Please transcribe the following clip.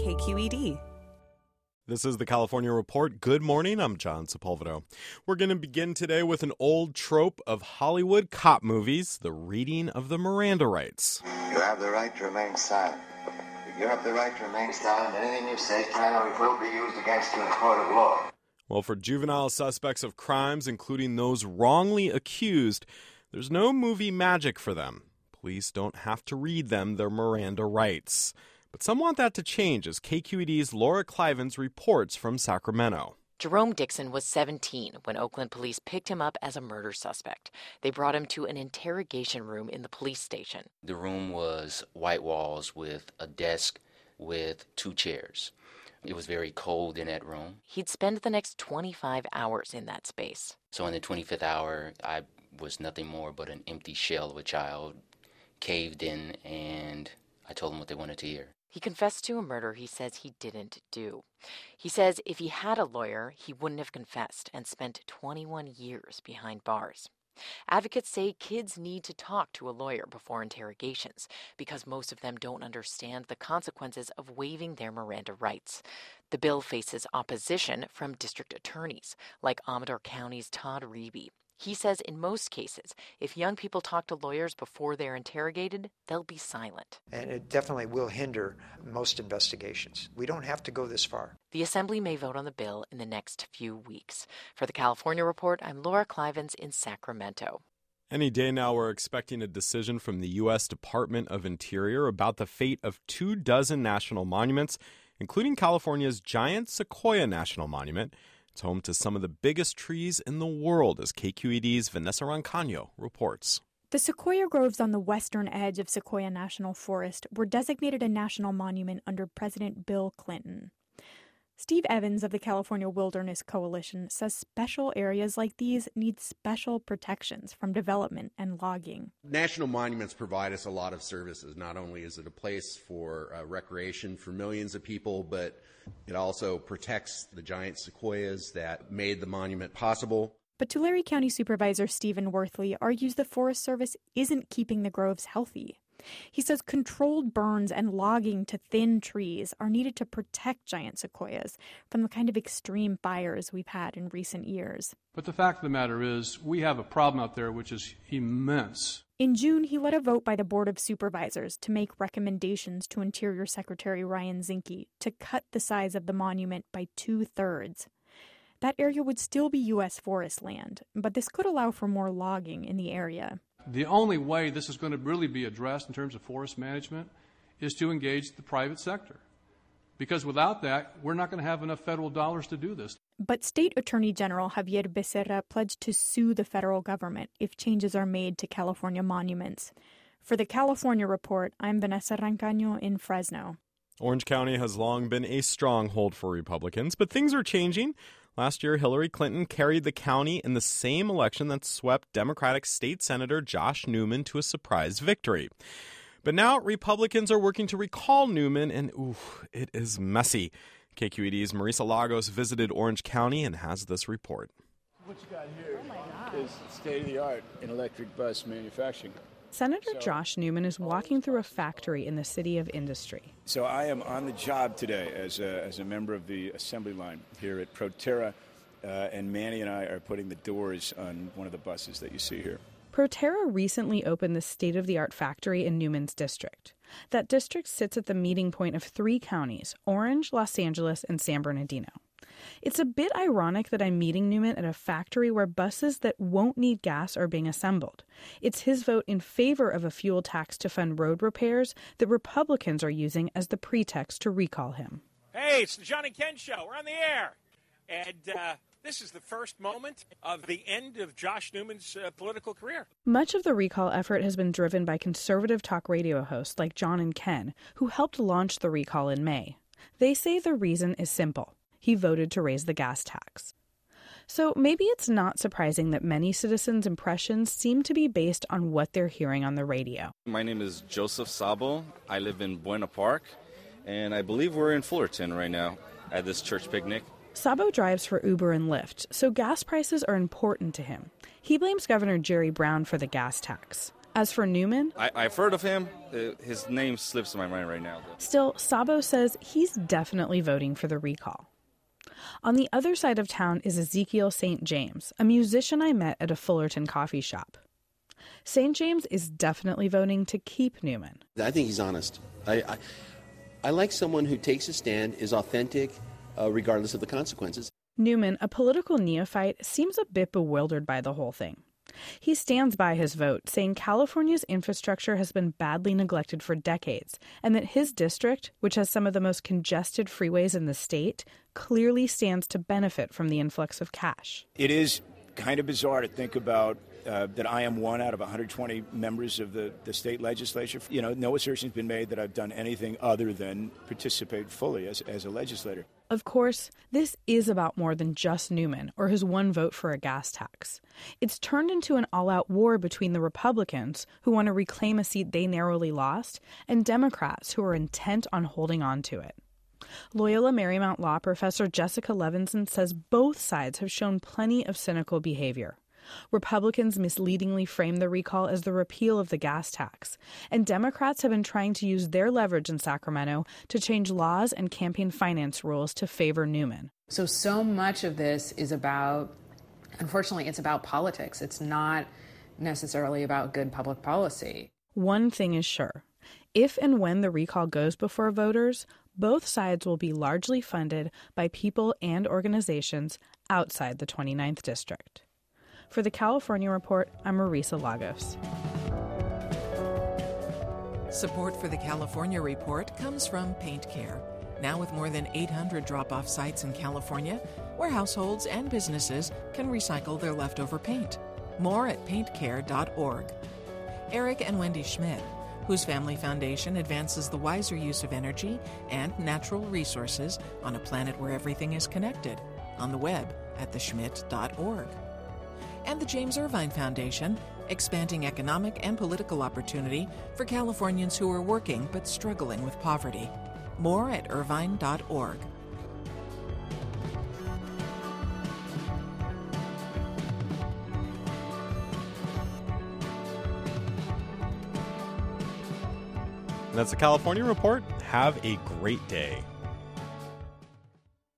KQED. This is the California Report. Good morning, I'm John Sepulveda. We're going to begin today with an old trope of Hollywood cop movies, the reading of the Miranda rights. You have the right to remain silent. You have the right to remain silent. Anything you say can or will be used against you in a court of law. Well, for juvenile suspects of crimes, including those wrongly accused, there's no movie magic for them. Police don't have to read them their Miranda rights. But some want that to change, as KQED's Laura Clivens reports from Sacramento. Jerome Dixon was 17 when Oakland police picked him up as a murder suspect. They brought him to an interrogation room in the police station. The room was white walls with a desk with 2 chairs. It was very cold in that room. He'd spend the next 25 hours in that space. So in the 25th hour, I was nothing more but an empty shell of a child, caved in, and I told them what they wanted to hear. He confessed to a murder he says he didn't do. He says if he had a lawyer, he wouldn't have confessed and spent 21 years behind bars. Advocates say kids need to talk to a lawyer before interrogations because most of them don't understand the consequences of waiving their Miranda rights. The bill faces opposition from district attorneys, like Amador County's Todd Reeby. He says in most cases, if young people talk to lawyers before they're interrogated, they'll be silent. And it definitely will hinder most investigations. We don't have to go this far. The Assembly may vote on the bill in the next few weeks. For the California Report, I'm Laura Clivens in Sacramento. Any day now, we're expecting a decision from the U.S. Department of Interior about the fate of 24 national monuments, including California's giant Sequoia National Monument. It's home to some of the biggest trees in the world, as KQED's Vanessa Roncaño reports. The sequoia groves on the western edge of Sequoia National Forest were designated a national monument under President Bill Clinton. Steve Evans of the California Wilderness Coalition says special areas like these need special protections from development and logging. National monuments provide us a lot of services. Not only is it a place for recreation for millions of people, but it also protects the giant sequoias that made the monument possible. But Tulare County Supervisor Stephen Worthley argues the Forest Service isn't keeping the groves healthy. He says controlled burns and logging to thin trees are needed to protect giant sequoias from the kind of extreme fires we've had in recent years. But the fact of the matter is, we have a problem out there which is immense. In June, he led a vote by the Board of Supervisors to make recommendations to Interior Secretary Ryan Zinke to cut the size of the monument by 2/3. That area would still be U.S. forest land, but this could allow for more logging in the area. The only way this is going to really be addressed in terms of forest management is to engage the private sector. Because without that, we're not going to have enough federal dollars to do this. But State Attorney General Javier Becerra pledged to sue the federal government if changes are made to California monuments. For the California Report, I'm Vanessa Roncaño in Fresno. Orange County has long been a stronghold for Republicans, but things are changing. Last year, Hillary Clinton carried the county in the same election that swept Democratic State Senator Josh Newman to a surprise victory. But now Republicans are working to recall Newman, and it is messy. KQED's Marisa Lagos visited Orange County and has this report. What you got here is state-of-the-art in electric bus manufacturing. Senator Josh Newman is walking through a factory in the city of industry. So I am on the job today as a member of the assembly line here at Proterra, and Manny and I are putting the doors on one of the buses that you see here. Proterra recently opened the state-of-the-art factory in Newman's district. That district sits at the meeting point of 3 counties, Orange, Los Angeles, and San Bernardino. It's a bit ironic that I'm meeting Newman at a factory where buses that won't need gas are being assembled. It's his vote in favor of a fuel tax to fund road repairs that Republicans are using as the pretext to recall him. Hey, it's the John and Ken Show. We're on the air. And this is the first moment of the end of Josh Newman's political career. Much of the recall effort has been driven by conservative talk radio hosts like John and Ken, who helped launch the recall in May. They say the reason is simple. He voted to raise the gas tax. So maybe it's not surprising that many citizens' impressions seem to be based on what they're hearing on the radio. My name is Joseph Sabo. I live in Buena Park, and I believe we're in Fullerton right now at this church picnic. Sabo drives for Uber and Lyft, so gas prices are important to him. He blames Governor Jerry Brown for the gas tax. As for Newman, I've heard of him. His name slips my mind right now. Still, Sabo says he's definitely voting for the recall. On the other side of town is Ezekiel St. James, a musician I met at a Fullerton coffee shop. St. James is definitely voting to keep Newman. I think he's honest. I like someone who takes a stand, is authentic, regardless of the consequences. Newman, a political neophyte, seems a bit bewildered by the whole thing. He stands by his vote, saying California's infrastructure has been badly neglected for decades, and that his district, which has some of the most congested freeways in the state, clearly stands to benefit from the influx of cash. It is kind of bizarre to think about that I am one out of 120 members of the state legislature. You know, no assertion has been made that I've done anything other than participate fully as a legislator. Of course, this is about more than just Newman or his one vote for a gas tax. It's turned into an all-out war between the Republicans, who want to reclaim a seat they narrowly lost, and Democrats, who are intent on holding on to it. Loyola Marymount Law professor Jessica Levinson says both sides have shown plenty of cynical behavior. Republicans misleadingly frame the recall as the repeal of the gas tax, and Democrats have been trying to use their leverage in Sacramento to change laws and campaign finance rules to favor Newman. So much of this is about, unfortunately, it's about politics. It's not necessarily about good public policy. One thing is sure. If and when the recall goes before voters, both sides will be largely funded by people and organizations outside the 29th District. For the California Report, I'm Marisa Lagos. Support for the California Report comes from Paint Care. Now with more than 800 drop-off sites in California, where households and businesses can recycle their leftover paint. More at paintcare.org. Eric and Wendy Schmidt, whose family foundation advances the wiser use of energy and natural resources on a planet where everything is connected. On the web at theschmidt.org. And the James Irvine Foundation, expanding economic and political opportunity for Californians who are working but struggling with poverty. More at irvine.org. That's the California Report. Have a great day.